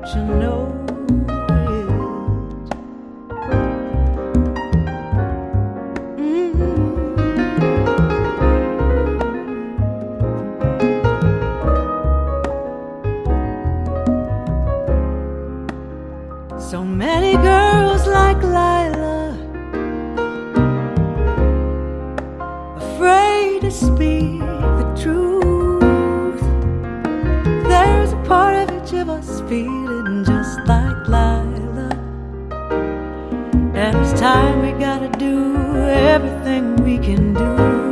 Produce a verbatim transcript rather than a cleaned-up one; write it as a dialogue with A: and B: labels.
A: you know it. Mm-hmm. So many girls like Lila, afraid to speak the truth. There's a part of each of us feeling just like Lila, and it's time we gotta do everything we can do.